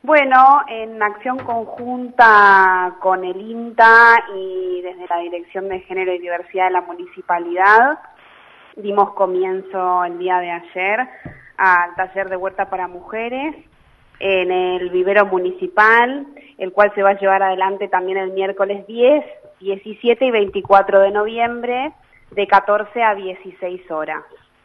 Bueno, en acción conjunta con el INTA y desde la Dirección de Género y Diversidad de la Municipalidad, dimos comienzo el día de ayer al taller de huerta para mujeres en el vivero municipal, el cual se va a llevar adelante también el miércoles 10, 17 y 24 de noviembre de 14 a 16 horas.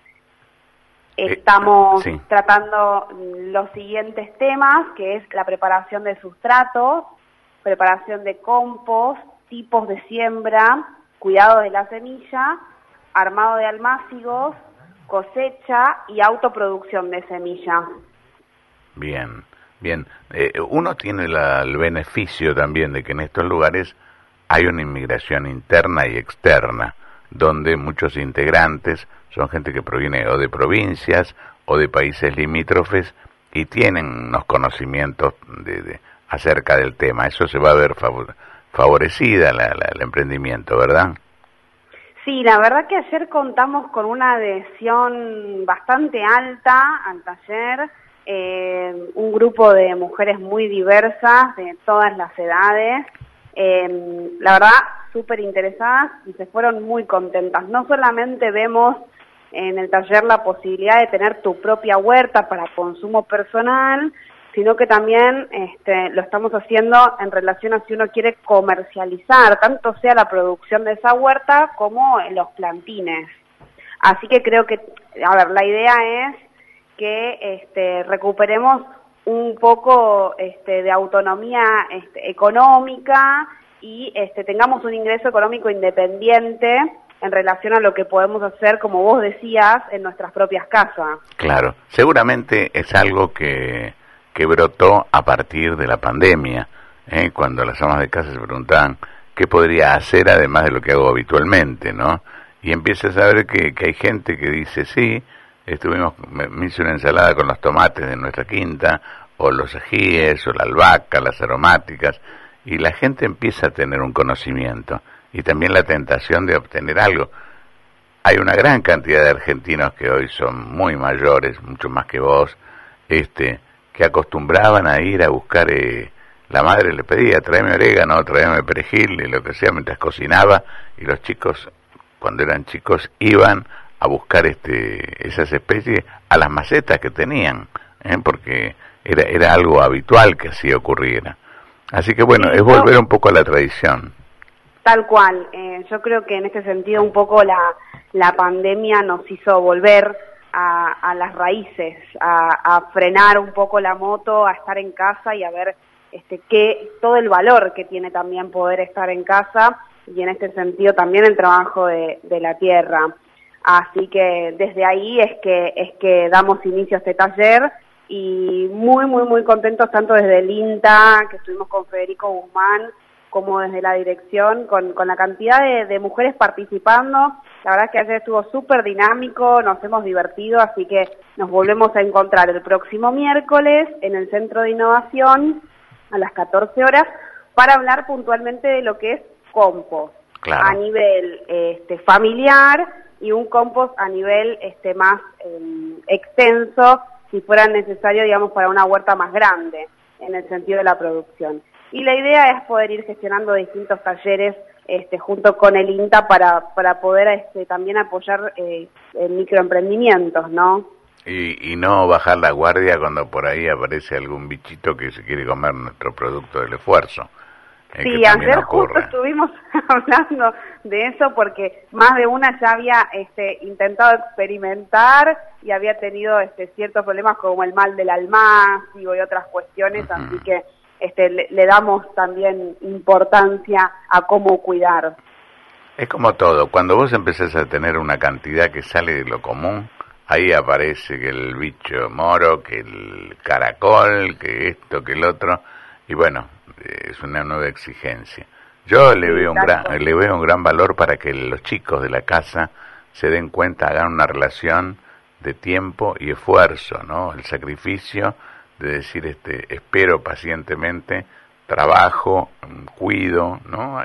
Estamos tratando los siguientes temas, que es la preparación de sustratos, preparación de compost, tipos de siembra, cuidado de la semilla, armado de almácigos, cosecha y autoproducción de semilla. Bien, bien. Uno tiene el beneficio también de que en estos lugares hay una inmigración interna y externa, donde muchos integrantes son gente que proviene o de provincias o de países limítrofes y tienen unos conocimientos acerca del tema. Eso se va a ver favorecida el emprendimiento, ¿verdad? Sí, la verdad que ayer contamos con una adhesión bastante alta al taller, un grupo de mujeres muy diversas, de todas las edades, la verdad súper interesadas y se fueron muy contentas. No solamente vemos en el taller la posibilidad de tener tu propia huerta para consumo personal, sino que también lo estamos haciendo en relación a si uno quiere comercializar, tanto sea la producción de esa huerta como los plantines. Así que creo que, la idea es que recuperemos un poco de autonomía económica y tengamos un ingreso económico independiente en relación a lo que podemos hacer, como vos decías, en nuestras propias casas. Claro, seguramente es algo que brotó a partir de la pandemia, cuando las amas de casa se preguntaban qué podría hacer además de lo que hago habitualmente, ¿no? Y empiezas a ver que hay gente que dice, sí, me hice una ensalada con los tomates de nuestra quinta, o los ajíes, o la albahaca, las aromáticas, y la gente empieza a tener un conocimiento, y también la tentación de obtener algo. Hay una gran cantidad de argentinos que hoy son muy mayores, mucho más que vos, que acostumbraban a ir a buscar, la madre le pedía, tráeme orégano, tráeme perejil, y lo que sea, mientras cocinaba, y los chicos, cuando eran chicos, iban a buscar esas especies a las macetas que tenían, porque era algo habitual que así ocurriera. Así que bueno, es volver un poco a la tradición. Tal cual, yo creo que en este sentido un poco la pandemia nos hizo volver a las raíces, a frenar un poco la moto, a estar en casa y a ver todo el valor que tiene también poder estar en casa y en este sentido también el trabajo de la tierra. Así que desde ahí es que damos inicio a este taller y muy, muy, muy contentos tanto desde el INTA, que estuvimos con Federico Guzmán, como desde la dirección, con la cantidad de mujeres participando. La verdad es que ayer estuvo súper dinámico, nos hemos divertido, así que nos volvemos a encontrar el próximo miércoles en el Centro de Innovación a las 14 horas para hablar puntualmente de lo que es compost, claro, a nivel familiar y un compost a nivel más extenso, si fuera necesario, digamos, para una huerta más grande, en el sentido de la producción. Y la idea es poder ir gestionando distintos talleres junto con el INTA para poder también apoyar microemprendimientos, ¿no? Y no bajar la guardia cuando por ahí aparece algún bichito que se quiere comer nuestro producto del esfuerzo. Sí, ayer justo estuvimos hablando de eso porque más de una ya había intentado experimentar y había tenido ciertos problemas como el mal del almácigo y otras cuestiones, así que le damos también importancia a cómo cuidar. Es como todo, cuando vos empezás a tener una cantidad que sale de lo común, ahí aparece que el bicho moro, que el caracol, que esto, que el otro, y bueno, es una nueva exigencia. Yo le veo un gran valor para que los chicos de la casa se den cuenta, hagan una relación de tiempo y esfuerzo, ¿no? El sacrificio de decir, espero pacientemente, trabajo, cuido, ¿no?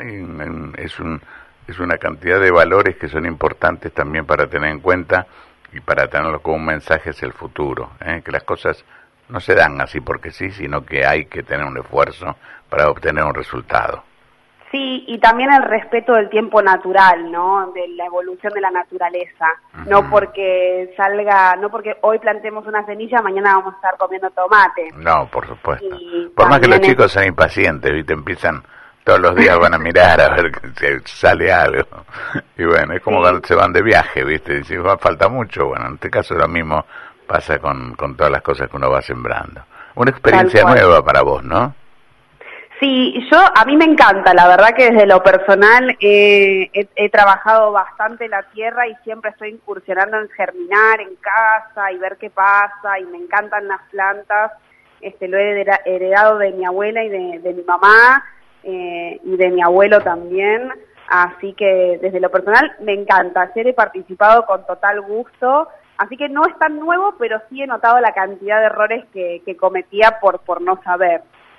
Es una cantidad de valores que son importantes también para tener en cuenta y para tenerlo como un mensaje hacia el futuro, que las cosas no se dan así porque sí, sino que hay que tener un esfuerzo para obtener un resultado. Sí, y también el respeto del tiempo natural, ¿no? De la evolución de la naturaleza. No porque hoy plantemos una semilla, mañana vamos a estar comiendo tomate. No, por supuesto. Y por más que los chicos sean impacientes, ¿viste? Empiezan todos los días, van a mirar a ver si sale algo. Y bueno, es como cuando se van de viaje, ¿viste? Dicen, falta mucho. Bueno, en este caso lo mismo pasa con todas las cosas que uno va sembrando. Una experiencia nueva para vos, ¿no? Sí, a mí me encanta, la verdad que desde lo personal he trabajado bastante la tierra y siempre estoy incursionando en germinar en casa y ver qué pasa, y me encantan las plantas. Lo he heredado de mi abuela y de mi mamá, y de mi abuelo también, así que desde lo personal me encanta. He participado con total gusto, así que no es tan nuevo, pero sí he notado la cantidad de errores que cometía por no saber.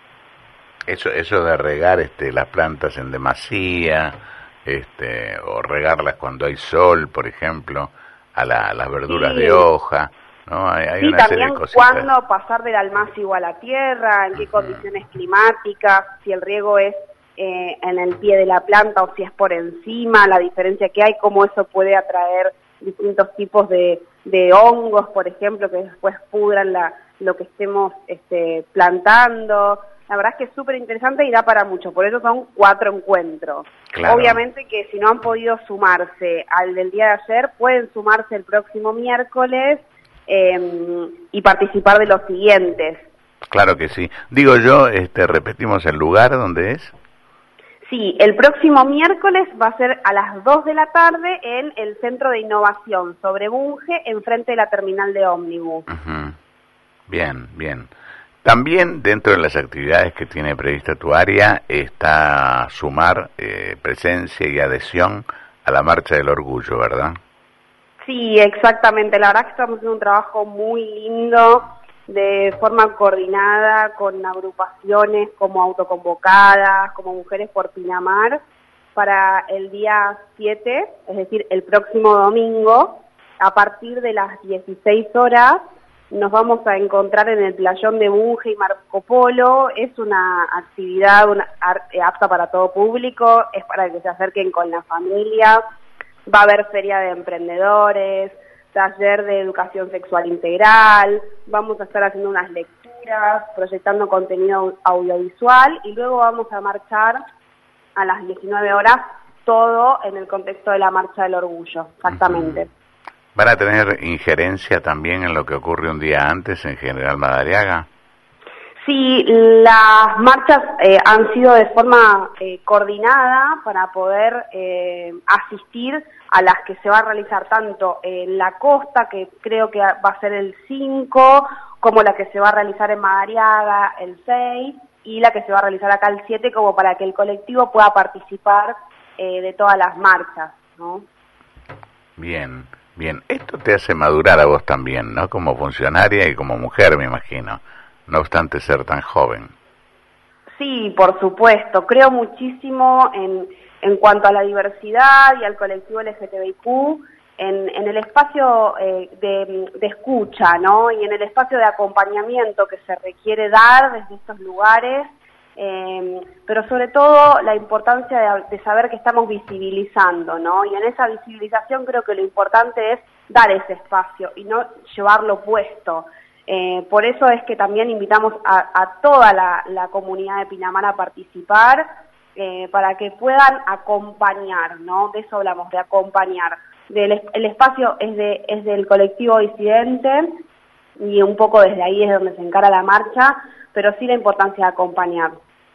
Eso de regar las plantas en demasía, o regarlas cuando hay sol, por ejemplo, a las verduras de hoja, ¿no? Hay una serie de cositas. Cuándo pasar del almácigo a la tierra, en qué condiciones climáticas, si el riego es en el pie de la planta o si es por encima, la diferencia que hay, cómo eso puede atraer distintos tipos de hongos, por ejemplo, que después pudran lo que estemos plantando. La verdad es que es súper interesante y da para mucho, por eso son 4 encuentros. Claro. Obviamente que si no han podido sumarse al del día de ayer, pueden sumarse el próximo miércoles y participar de los siguientes. Claro que sí. Digo yo, repetimos el lugar donde es. Sí, el próximo miércoles va a ser a las 2 de la tarde en el Centro de Innovación sobre Bunge, enfrente de la terminal de ómnibus. Bien, bien. También dentro de las actividades que tiene prevista tu área está sumar presencia y adhesión a la Marcha del Orgullo, ¿verdad? Sí, exactamente. La verdad que estamos haciendo un trabajo muy lindo, de forma coordinada, con agrupaciones como Autoconvocadas, como Mujeres por Pinamar, para el día 7, es decir, el próximo domingo, a partir de las 16 horas, nos vamos a encontrar en el playón de Bunge y Marco Polo. Es una actividad apta para todo público, es para que se acerquen con la familia. Va a haber feria de emprendedores, taller de educación sexual integral, vamos a estar haciendo unas lecturas, proyectando contenido audiovisual y luego vamos a marchar a las 19 horas, todo en el contexto de la Marcha del Orgullo, exactamente. ¿Van a tener injerencia también en lo que ocurre un día antes en General Madariaga? Sí, las marchas han sido de forma coordinada para poder asistir a las que se va a realizar tanto en la costa, que creo que va a ser el 5, como la que se va a realizar en Madariaga el 6, y la que se va a realizar acá el 7, como para que el colectivo pueda participar de todas las marchas, ¿no? Bien. Bien, esto te hace madurar a vos también, ¿no? Como funcionaria y como mujer, me imagino, no obstante ser tan joven. Sí, por supuesto. Creo muchísimo en cuanto a la diversidad y al colectivo LGTBIQ, en el espacio de escucha, ¿no? Y en el espacio de acompañamiento que se requiere dar desde estos lugares, pero sobre todo la importancia de saber que estamos visibilizando, ¿no? Y en esa visibilización creo que lo importante es dar ese espacio y no llevarlo puesto. Por eso es que también invitamos a toda la comunidad de Pinamar a participar, para que puedan acompañar, ¿no? De eso hablamos, de acompañar. El espacio es del colectivo disidente y un poco desde ahí es donde se encara la marcha, pero sí la importancia de acompañar.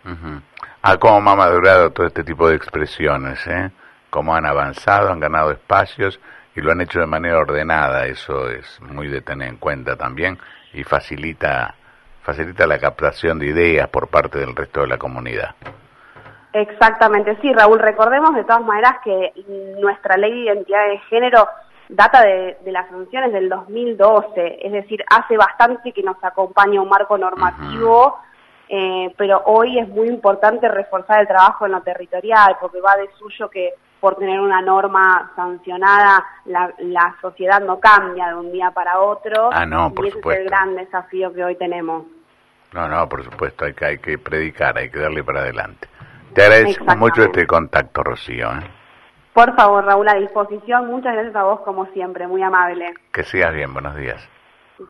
Cómo ha madurado todo este tipo de expresiones, cómo han avanzado, han ganado espacios y lo han hecho de manera ordenada. Eso es muy de tener en cuenta también y facilita la captación de ideas por parte del resto de la comunidad. Exactamente, sí, Raúl, recordemos de todas maneras que nuestra ley de identidad de género data de las sanciones del 2012, es decir, hace bastante que nos acompaña un marco normativo, pero hoy es muy importante reforzar el trabajo en lo territorial, porque va de suyo que por tener una norma sancionada, la sociedad no cambia de un día para otro. No, por y ese supuesto. es el gran desafío que hoy tenemos. No, por supuesto, hay que predicar, hay que darle para adelante. Te agradecemos mucho este contacto, Rocío. Por favor, Raúl, a disposición. Muchas gracias a vos, como siempre, muy amable. Que sigas bien, buenos días.